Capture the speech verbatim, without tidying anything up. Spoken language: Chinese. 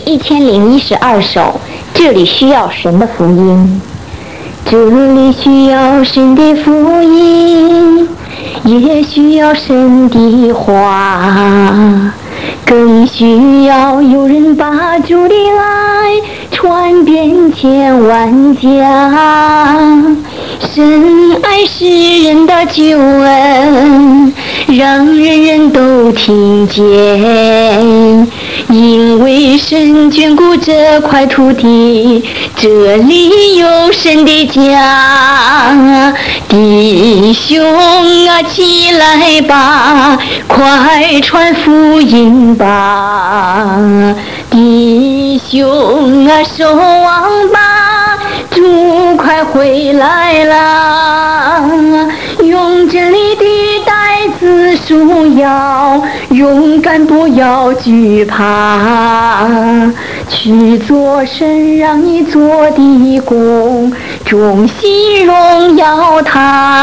一千零一十二首，这里需要神的福音。这里需要神的福音，也需要神的话，更需要有人把主的爱传遍千万家。神爱世人的救恩，让人人都听见，因为神眷顾这块土地，这里有神的家。弟兄啊，起来吧，快传福音吧，弟兄啊，守望吧，主快回来了。用真理的带子束腰，勇敢不要惧怕，去做神让你做的工，衷心荣耀他。